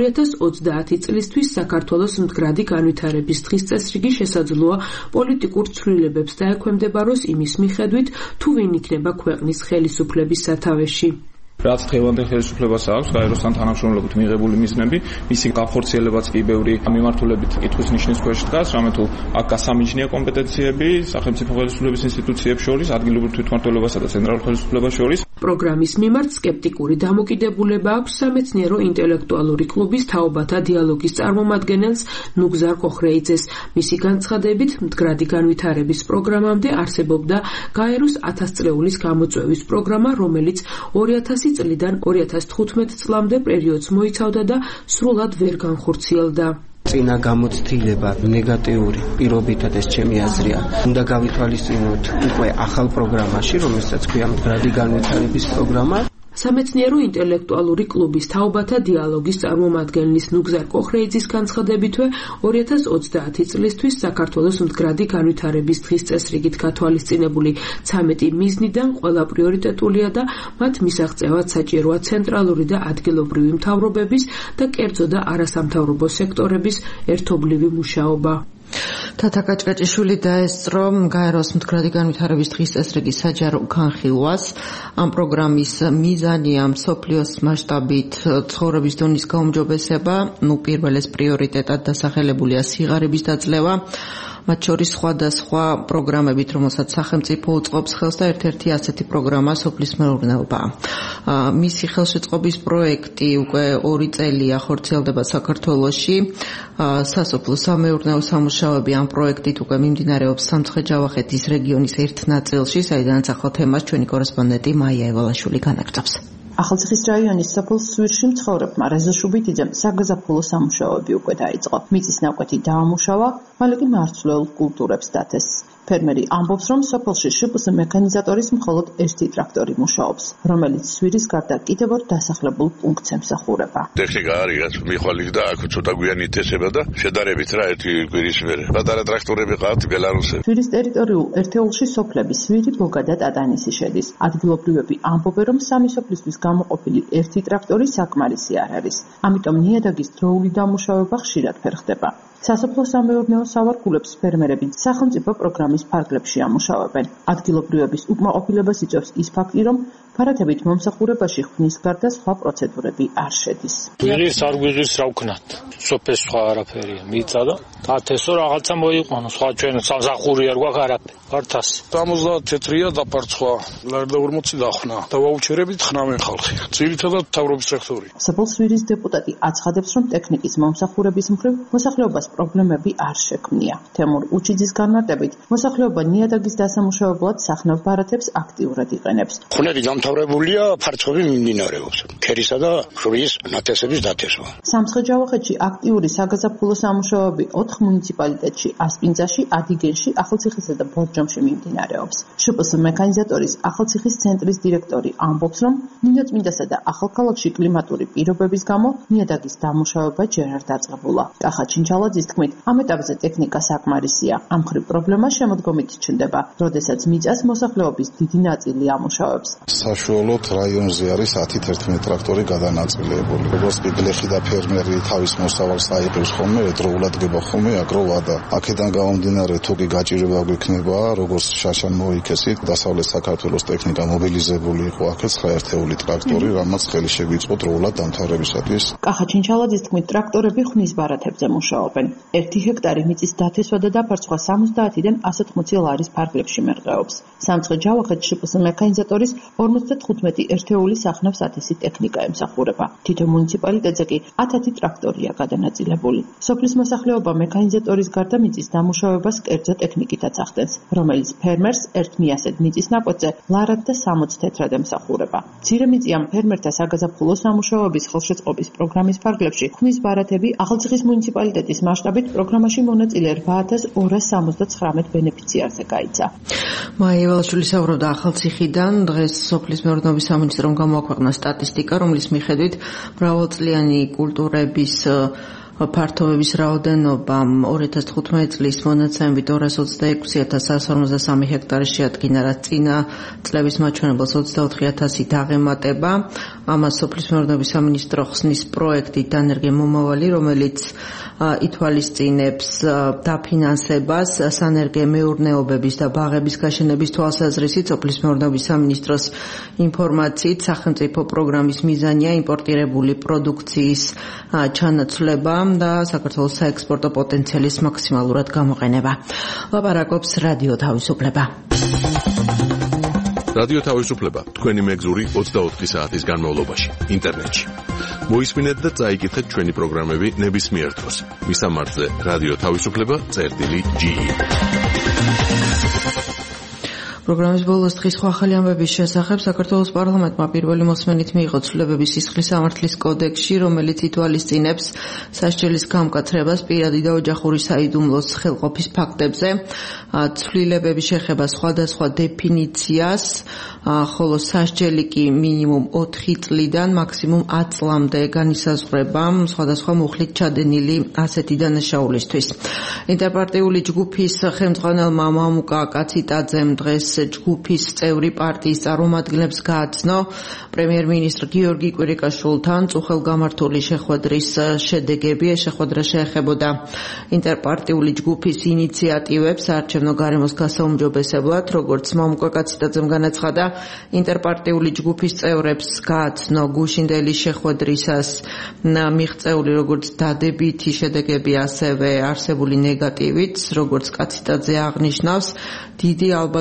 2030 წლისთვის საქართველოს მდგრადი განვითარების დღის წესრიგი შესაძლოა პოლიტიკურ ცვლილებებს დაექვემდებაროს იმის მიხედვით, თუ ვინ იქნება ქვეყნის ხელისუფლების სათავეში. რაც დღევანდელ ხელისუფლებას აქვს გაეროსთან თანამშრომლობით მიღებული მიზნები, მისი განხორციელებაც კი ბევრი მიმართულებით კითხვის ნიშნის ქვეშ დგას, რამე თუ აქ გასამიჯნია კომპეტენციები სახელმწიფო ხელისუფლების ინსტიტუციებს შორის, ადგილობრივ თვითმმართველობასა და ცენტრალურ ხელისუფლებას შორის. პროგრამის მიმართ სკეპტიკური დამოკიდებულება აქვს სამეცნიერო ინტელექტუალური კლუბის თაობათა დიალოგის წარმომადგენელს ნუგზარ კოხრეიძეს. მისი განცხადებით, მდგრადი განვითარების პროგრამამდე არსებობდა გაეროს 1000 წლეულის გამოწვევის პროგრამა, რომელიც 2000 წლიდან 2015 წლამდე პერიოდს მოიცავდა და სრულად ვერ განხორციელდა. წინა გამოცდილება ნეგატიური პირობითად ეს ჩემი აზრია. უნდა გავითვალისწინოთ უკვე ახალ პროგრამაში, რომელსაც ქვია მდგრადი განვითარების პროგრამა. სამეცნიერო ინტელექტუალური კლუბის თაობათა დიალოგის წარმომადგენლის ნუგზარ კოხრეიძის განცხადებითვე 2030 წლისთვის საქართველოს მდგრადი განვითარების დღის წესრიგით გათვალისწინებული 13 მიზნიდან ყველა პრიორიტეტულია და მათ მისაღწევად საჭიროა ცენტრალური და ადგილობრივი მთავრობების და კერძო და არასამთავრობო სექტორების ერთობლივი მუშაობა. თათა გაჭკაჭიშვილი დაესწრო გაეროს მდგრადი განვითარების დღის წესრიგის საჯარო განხილვას. ამ პროგრამის მიზანია მსოფლიოს მასშტაბით ცხოვრების დონის გაუმჯობესება, პირველეს პრიორიტეტად დასახელებულია სიღარიბის დაძლევა, მათ შორის სხვადასხვა პროგრამებით, რომელსაც სახელმწიფო უწყობს ხელს და ერთ-ერთი ასეთი პროგრამა სოფლის მეურნეობა. მისი ხელშეწყობის პროექტი უკვე 2 წელია ხორციელდება საქართველოში. სასოფლო სამეურნეო სამუშაოები ამ პროექტით უკვე მიმდინარეობს სამცხე-ჯავახეთის რეგიონის ერთ ნაწილში, საიდანაც ახალ თემას ჩვენი კორესპონდენტი მაია ევალაშვილი განაგრძობს. ახალციხის რაიონის სოფელ სვირში მცხოვრებმა რეზო შუბიტიძემ საგაზაფხულო სამუშაოები უკვე დაიწყო. მიწის ნაკვეთი დაამუშავა, მალე კი მარცვლეულ კულტურებს დათეს. ფერმერი ამბობს, რომ სოფელში შპს მექანიზატორის მხოლოდ ერთი ტრაქტორი მუშაობს, რომელიც სვირის გარდა კიდევ ორ დასახლებულ პუნქტს ემსახურება. ტექნიკა არის, რაც მიხვალის და აქ ცოტა გვიანი ითესება და შედარებით რა ერთი კვირის მერე. პატარა ტრაქტორები ყავთ ბელარუსები. სვირის ტერიტორიულ ერთეულში სოფლები სვირი, ბოგა და ტატანისი შედის. ადგილობრივები ამბობენ, რომ სამი სოფლისთვის გამოყოფილი ერთი ტრაქტორი საკმარისი არ არის. ამიტომ ნიადაგის დროული დამუშავება ხშირად ვერ ხდება. სასოფლო-სამეურნეო სავარგულებს ფერმერები სახელმწიფო პროგრამის ფარგლებში ამუშავებენ. ადგილობრივების უკმაყოფილებას იწვევს ის ფაქტი, რომ ფარათებით მომსახურებაში ხვნის გარდა სხვა პროცედურები არ შედის. გვირის არ გვირის რა ვქნათ. სოფეს სხვა არაფერია. მიწა და ათესო რაღაცა მოიყვანო. სხვა ჩვენ სამსახური არ გვაქვს არაფერი. ვართას 74-ია დაფარცხვა. ლარდა 40 დახნა. და ვაუჩერებით ხნავენ ხალხი. ძირითადად თავრობის სექტორი. სოფელ სვირის დეპუტატი აცხადებს, რომ ტექნიკის მომსახურების მხრივ მოსახლეობას პრობლემები არ შექმნია. თემურ უჩიძის განმარტებით, მოსახლეობა ნიადაგის დასამუშავებლად სახნავ ბარათებს აქტიურად იყენებს. ხუნები დამთავრებულია, ფარცხები მიმდინარეობს. ქერისა და ხვრის ნათესების დათესვა. სამცხე-ჯავახეთში აქტიური საგაზაფხულო სამუშაოები 4 მუნიციპალიტეტში, ასპინძაში, ადიგენში, ახალციხისა და ბორჯომში მიმდინარეობს. შპს მექანიზატორის ახალციხის ცენტრის დირექტორი ამბობს, რომ ნინოწმინდასა და ახალქალაქში კლიმატური პირობების გამო ნიადაგის დამუშავება ჯერ არ დაწყებულა. კახა ჩინჩალაძის თქმით, ამ ეტაპზე ტექნიკა საკმარისია. ამ მხრივ პრობლემა შემოდგომით ჩნდება, როდესაც მიწას მოსახლეობის დიდი ნაწილი ამუშავებს. საშუალოდ რაიონზე არის 10-11 ტრაქტორი გადანაწილებული. როგორც ბიგლეხი და ფერმერი თავის მოსავალს აიღებს ხოლმე, დროულად გება ხოლმე აგროვა და აქედან გამომდინარე თუ კი გაჭირება გვექნება, როგორც შაშან მოიქესით, დასავლეთ საქართველოს ტექნიკა მობილიზებული იყო აქაც 9 ერთეული ტრაქტორი, რამაც ხელი შეგვიწყო დროულად დამთავრებისათვის. კახა ჩინჩალაძის თქმით, ტრაქტორები ხვნის ბარათებზე მუშაობენ. 1 ჰექტარი მიწის დათესვა და დაფარცხვა 70-დან 180 ლარის ფარგლებში მერყეობს. სამცხე-ჯავახეთში შპს მექანიზატორის 55 ერთეული სახნავს ათესი ტექნიკა ემსახურება. თითო მუნიციპალიტეტზე კი 10 ტრაქტორია გადანაწილებული. სოფლის მოსახლეობა მექანიზატორის გარდა მიწის დამუშავებას კერძო ტექნიკითაც ახდენს, რომელიც ფერმერს ერთ მიასედ მიწის ნაკვეთზე ლარად და 60 თეთრად ემსახურება. მცირე მიწიან ფერმერთა საგაზაფხულო სამუშაოების ხელშეწყობის პროგრამის ფარგლებში ხვნის ბარათები ახალციხის მუნიციპალიტეტის მასშტაბით პროგრამაში მონაწილე 8279 ბენეფიციარზე გაიცა. მაია ივალაშვილი საუბრობდა ახალციხიდან. დღეს სოფლის მეურნეობის სამინისტრომ გამოაქვეყნა სტატისტიკა, რომლის მიხედვით მრავალწლიანი კულტურების ფართობების რაოდენობა 2015 წლის მონაცემებით 226153 ჰექტარი შეადგინა, რაც წინა წლების მაჩვენებელს 24000-ით აღემატება. ამას სოფლის მეურნეობის სამინისტრო ხსნის პროექტით დანერგე მომავალი, რომელიც ითვალისწინებს დაფინანსებას სანერგე მეურნეობების და ბაღების გაშენების თვალსაზრისით. სოფლის მეურნეობის სამინისტროს ინფორმაციით, სახელმწიფო პროგრამის მიზანია იმპორტირებული პროდუქციის ჩანაცვლება და საქართველოს საექსპორტო პოტენციალის მაქსიმალურად გამოყენება. ლაპარაკობს რადიო თავისუფლება. რადიო თავისუფლება თქვენი მეგზური 24 საათის განმავლობაში ინტერნეტში. მოისმინეთ და წაიკითხეთ ჩვენი პროგრამები ნებისმიერ დროს. მისამართზე რადიო თავისუფლება.ge. პროგრამის ბოლოს დღის ახალი ამბების შესახებ საქართველოს პარლამენტმა პირველი მოსმენით მიიღო ცვლილებები სისხლის სამართლის კოდექსში, რომელიც ითვალისწინებს სასჯელის გამკაცრებას პირადი და ოჯახური საიდუმლოს ხელყოფის ფაქტებზე. ცვლილებები შეეხება სხვადასხვა დეფინიციას, ხოლო სასჯელი კი მინიმუმ 4 წლიდან მაქსიმუმ 10 წლამდე განისაზღვრება სხვადასხვა მუხლით ჩადენილი ასეთი დანაშაულისთვის. ინტერპარტიული ჯგუფის ხელმძღვანელმა მამუკა კაციტაძემ დღეს ჯგუფის წევრი პარტიის წარმომადგენლებს გააცნო პრემიერ-მინისტრ გიორგი კვირიკაშვილთან წუხელგამართული შეხვედრის შედეგები. ეს შეხვედრა შეეხებოდა ინტერპარტიული ჯგუფის ინიციატივებს საარჩევნო გარემოს გასაუმჯობესებლად. როგორც მამუკა კაციტაძემ განაცხადა, ინტერპარტიული ჯგუფის წევრებს გააცნო გუშინდელი შეხვედრისას მიღწეული როგორც დადებითი შედეგები, ასევე არსებული ნეგატივით. როგორც კაციტაძე აღნიშნავს, დიდი ალბათობით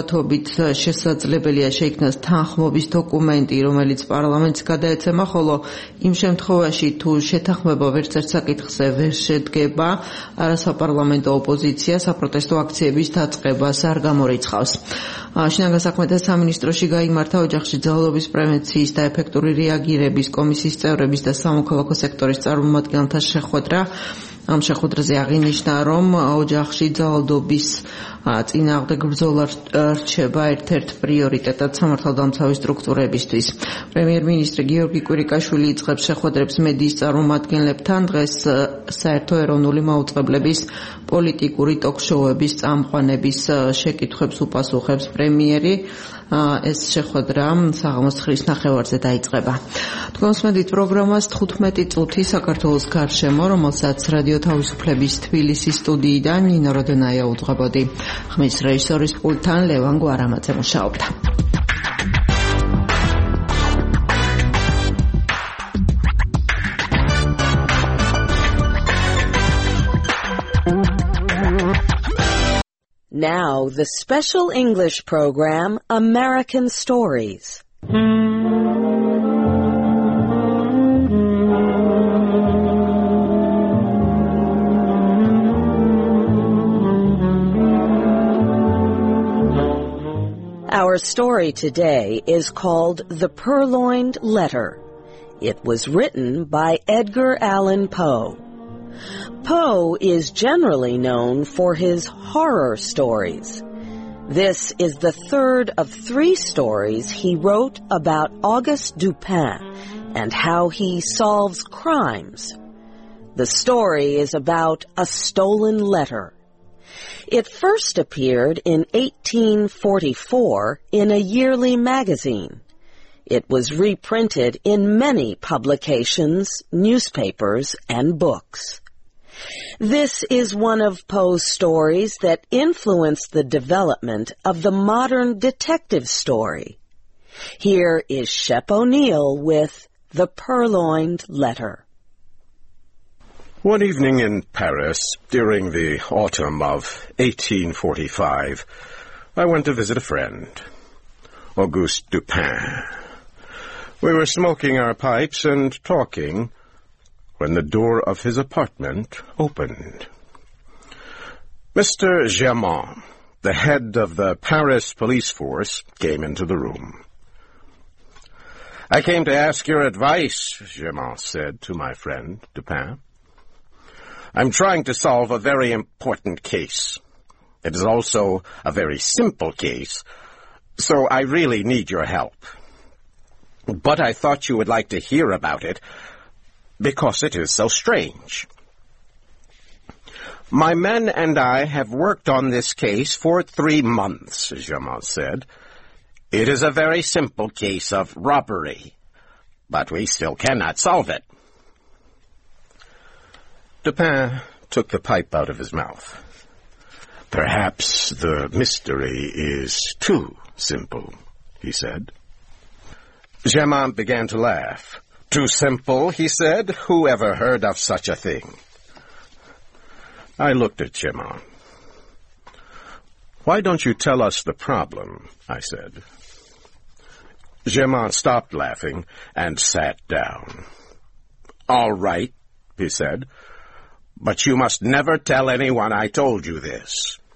თქმით, შესაძლებელია შეიქმნას თანხმობის დოკუმენტი, რომელიც პარლამენტს გადაეცემა, ხოლო იმ შემთხვევაში, თუ შეთანხმება ვერცერთ საკითხზე ვერ შედგება, არასაპარლამენტო ოპოზიცია საპროტესტო აქციების დაწყებას არ გამორიცხავს. შინაგან საქმეთა სამინისტროში გაიმართა ოჯახში ძალადობის პრევენციის და ეფექტური რეაგირების კომისიის წევრების და სამოქალაქო სექტორის წარმომადგენელთა შეხვედრა. ამ შეხვედრაზე აღინიშნა, რომ ოჯახში ძალადობის წინააღმდეგ ბრძოლა რჩება ერთ-ერთ პრიორიტეტად სამართალდამცავი სტრუქტურებისთვის. პრემიერ-მინისტრი გიორგი კვირიკაშვილი იწყებს შეხვედრებს მედიის წარმომადგენლებთან. დღეს საერთო ეროვნული მაუწყებლების პოლიტიკური ტოქ-შოუების წამყვანების შეკითხვებს უპასუხებს პრემიერი. ეს შეხვედრა საღამოს 9:30-ზე დაიწყება. თქვენსმენდით პროგრამას 15 წუთი საქართველოს გარშემო, რომელსაც რადიო თავისუფლების თბილისის სტუდიიდან ნინო როდონაია უძღვებოდი. ხმის რეჟისორის პულტთან ლევან გვარამაძე მუშაობდა. Now, the special English program, American Stories. Our story today is called The Purloined Letter. It was written by Edgar Allan Poe. Poe is generally known for his horror stories. This is the third of 3 stories he wrote about Auguste Dupin and how he solves crimes. The story is about a stolen letter. It first appeared in 1844 in a yearly magazine. It was reprinted in many publications, newspapers, and books. This is one of Poe's stories that influenced the development of the modern detective story. Here is Shep O'Neill with The Purloined Letter. One evening in Paris, during the autumn of 1845, I went to visit a friend, Auguste Dupin. We were smoking our pipes and talking when the door of his apartment opened. Mr. Germain, the head of the Paris police force, came into the room. "I came to ask your advice," Germain said to my friend, Dupin. "I'm trying to solve a very important case. It is also a very simple case, so I really need your help. But I thought you would like to hear about it, because it is so strange. My men and I have worked on this case for 3 months, Germain said. It is a very simple case of robbery, but we still cannot solve it." Dupin took the pipe out of his mouth. "Perhaps the mystery is too simple," he said. Germain began to laugh. "Too simple," he said. "Who ever heard of such a thing?" I looked at Germain. "Why don't you tell us the problem?" I said. Germain stopped laughing and sat down. "All right," he said, "but you must never tell anyone I told you this.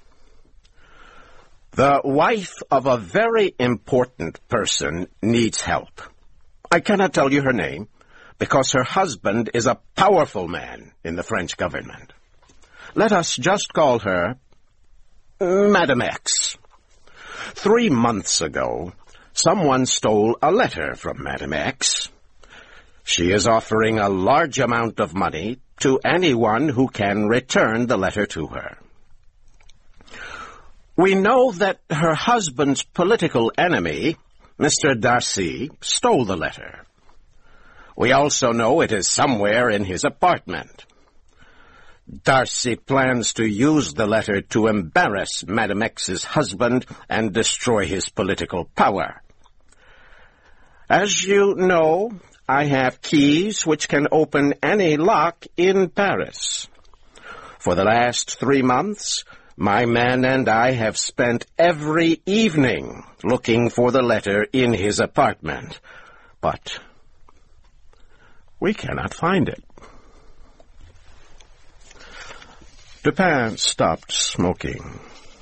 The wife of a very important person needs help. I cannot tell you her name, because her husband is a powerful man in the French government. Let us just call her Madame X. 3 months ago, someone stole a letter from Madame X. She is offering a large amount of money to anyone who can return the letter to her. We know that her husband's political enemy, Mr. Darcy, stole the letter. We also know it is somewhere in his apartment. Darcy plans to use the letter to embarrass Madame X's husband and destroy his political power. As you know, I have keys which can open any lock in Paris. For the last 3 months, My man and I have spent every evening looking for the letter in his apartment, but we cannot find it. Dupin stopped smoking.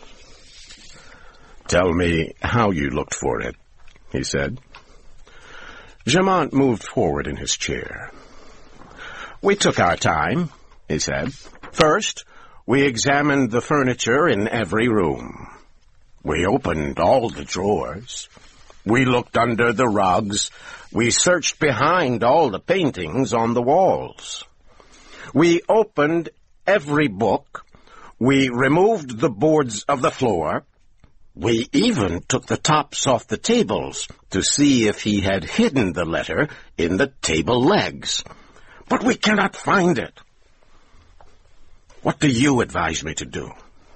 "Tell me how you looked for it," he said. Germont moved forward in his chair. "We took our time," he said. "First, we examined the furniture in every room. We opened all the drawers. We looked under the rugs. We searched behind all the paintings on the walls. We opened every book. We removed the boards of the floor. We even took the tops off the tables to see if he had hidden the letter in the table legs. But we cannot find it. What do you advise me to do?"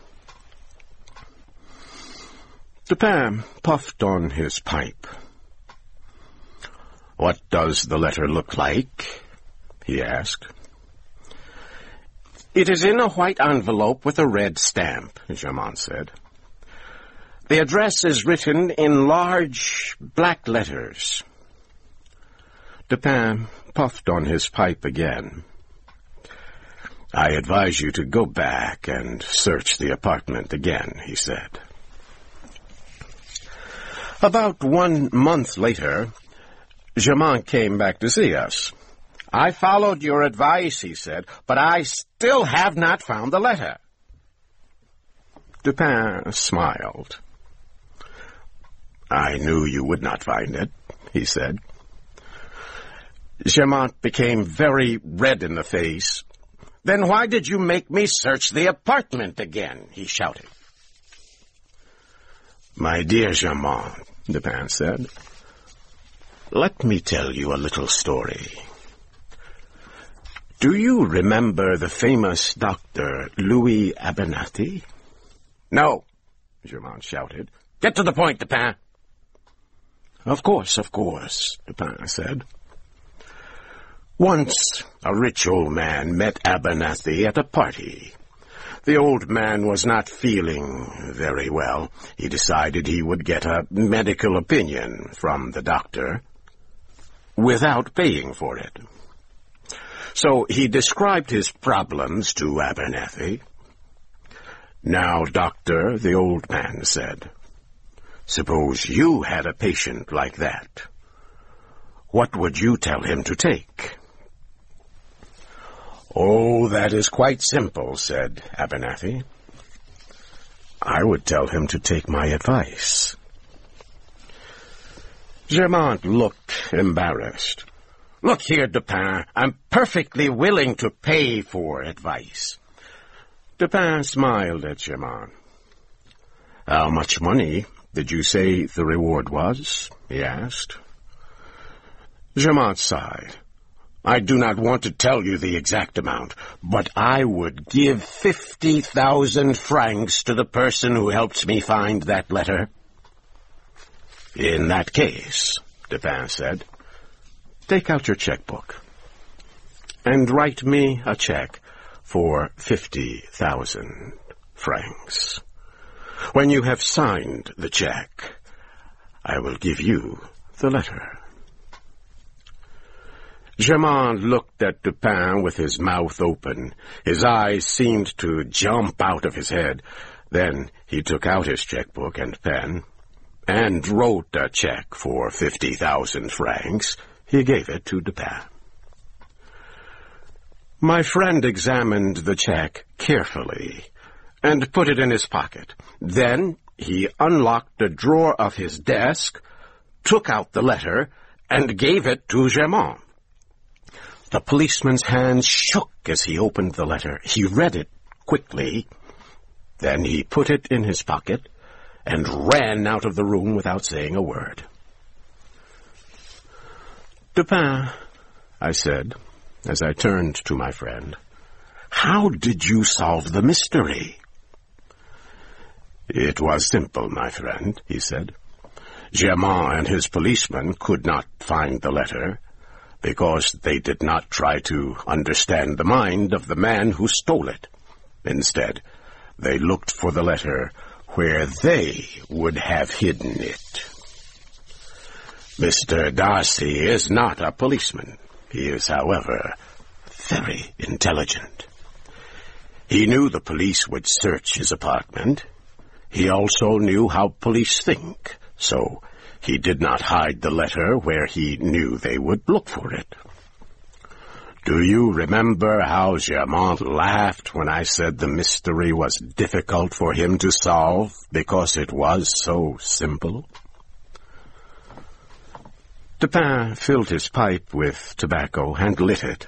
Dupin puffed on his pipe. "What does the letter look like?" he asked. "It is in a white envelope with a red stamp," Germont said. "The address is written in large black letters." Dupin puffed on his pipe again. "I advise you to go back and search the apartment again," he said. About 1 month later, Germont came back to see us. "I followed your advice," he said, "but I still have not found the letter." Dupin smiled. "I knew you would not find it," he said. Germont became very red in the face. "Then why did you make me search the apartment again?" he shouted. "My dear Germont," Dupin said, "let me tell you a little story. Do you remember the famous Dr. Louis Abernathy?" "No," Germont shouted. "Get to the point, Dupin." Of course, Dupin said. "Once a rich old man met Abernathy at a party. The old man was not feeling very well. He decided he would get a medical opinion from the doctor without paying for it. So he described his problems to Abernathy. 'Now, doctor,' the old man said, 'suppose you had a patient like that. What would you tell him to take?' 'Oh, that is quite simple,' said Abernathy. 'I would tell him to take my advice.' Germont looked embarrassed. 'Look here, Dupin, I'm perfectly willing to pay for advice.' Dupin smiled at Germont. 'How much money did you say the reward was?' he asked. Germont sighed. 'I do not want to tell you the exact amount, but I would give 50,000 francs to the person who helps me find that letter.' 'In that case,' Dupin said, 'take out your checkbook and write me a check for 50,000 francs. When you have signed the check, I will give you the letter.' Germont looked at Dupin with his mouth open. His eyes seemed to jump out of his head. Then he took out his checkbook and pen and wrote a check for 50,000 francs. He gave it to Dupin. My friend examined the check carefully and put it in his pocket. Then he unlocked a drawer of his desk, took out the letter, and gave it to Germont. The policeman's hand shook as he opened the letter. He read it quickly. Then he put it in his pocket and ran out of the room without saying a word. "Dupin," I said, as I turned to my friend, "how did you solve the mystery?" "It was simple, my friend," he said. "Germont and his policeman could not find the letter because they did not try to understand the mind of the man who stole it. Instead, They looked for the letter where they would have hidden it. Mr. Darcy is not a policeman. He is, however, very intelligent. He knew the police would search his apartment. He also knew how police think, so he did not hide the letter where he knew they would look for it. Do you remember how Germont laughed when I said the mystery was difficult for him to solve because it was so simple? Dupin filled his pipe with tobacco and lit it.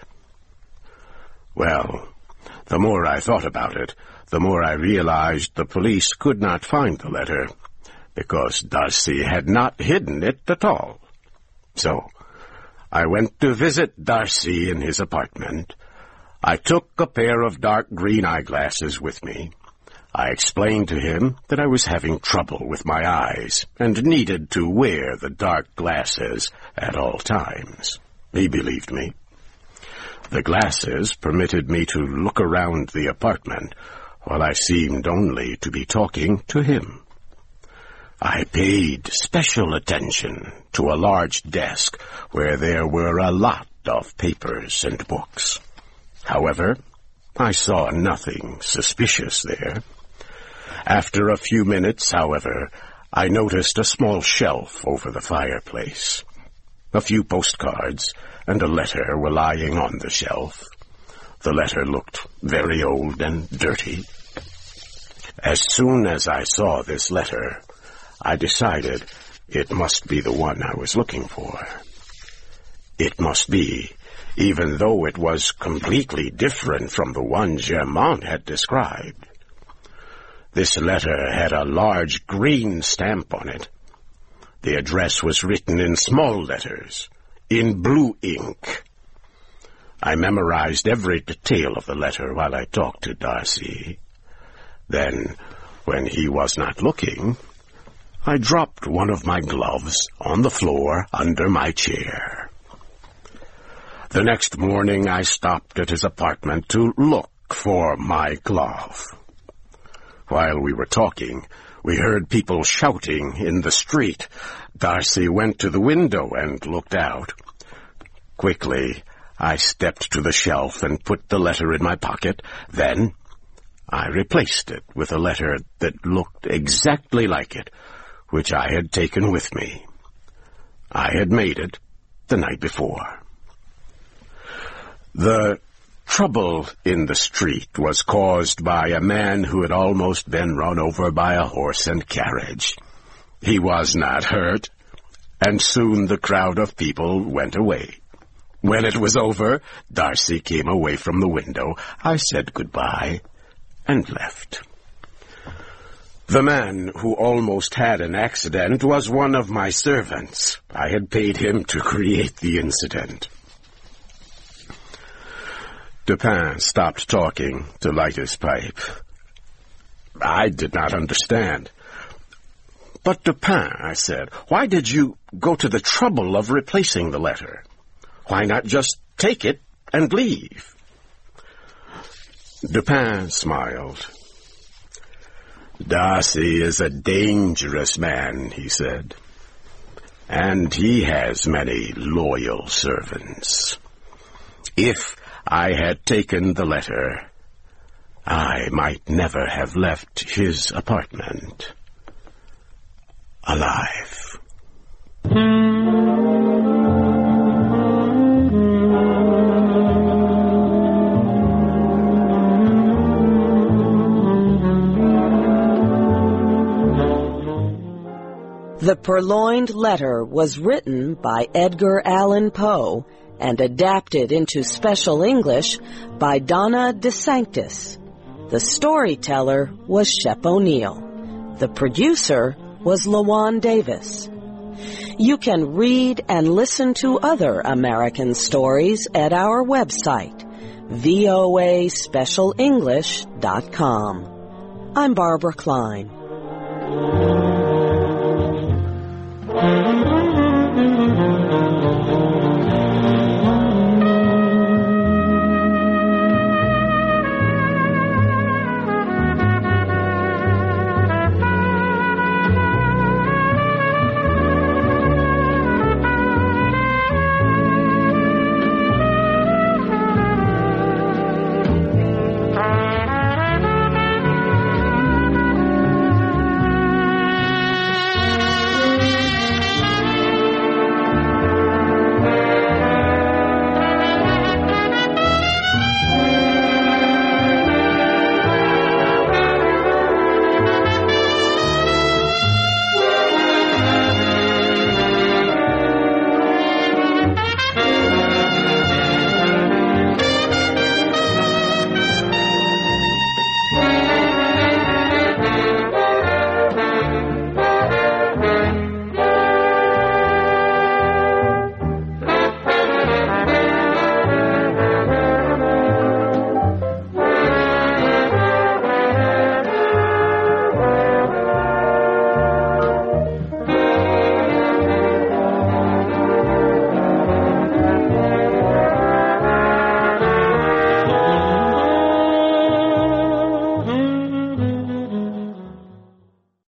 Well, the more I thought about it, the more I realized the police could not find the letter, because Darcy had not hidden it at all. So, I went to visit Darcy in his apartment. I took a pair of dark green eyeglasses with me. I explained to him that I was having trouble with my eyes and needed to wear the dark glasses at all times. He believed me. The glasses permitted me to look around the apartment while I seemed only to be talking to him. I paid special attention to a large desk where there were a lot of papers and books. However, I saw nothing suspicious there. After a few minutes, however, I noticed a small shelf over the fireplace. A few postcards and a letter were lying on the shelf. The letter looked very old and dirty. As soon as I saw this letter, I decided it must be the one I was looking for. It must be, even though it was completely different from the one Germont had described. This letter had a large green stamp on it. The address was written in small letters, in blue ink. I memorized every detail of the letter while I talked to Darcy. Then, when he was not looking, I dropped one of my gloves on the floor under my chair. The next morning I stopped at his apartment to look for my glove. While we were talking, we heard people shouting in the street. Darcy went to the window and looked out. Quickly, I stepped to the shelf and put the letter in my pocket. Then, I replaced it with a letter that looked exactly like it, which I had taken with me. I had made it the night before. The trouble in the street was caused by a man who had almost been run over by a horse and carriage. He was not hurt, and soon the crowd of people went away. When it was over, Darcy came away from the window. I said goodbye and left. The man who almost had an accident was one of my servants. I had paid him to create the incident. Dupin stopped talking to light his pipe. I did not understand. But Dupin, I said, why did you go to the trouble of replacing the letter? Why not just take it and leave? Dupin smiled. Darcy is a dangerous man, he said, and he has many loyal servants. If I had taken the letter, I might never have left his apartment alive. The Purloined Letter was written by Edgar Allan Poe and adapted into special English by Donna DeSanctis. The storyteller was Shep O'Neill. The producer was LaJuan Davis. You can read and listen to other American stories at our website, voaspecialenglish.com. I'm Barbara Klein.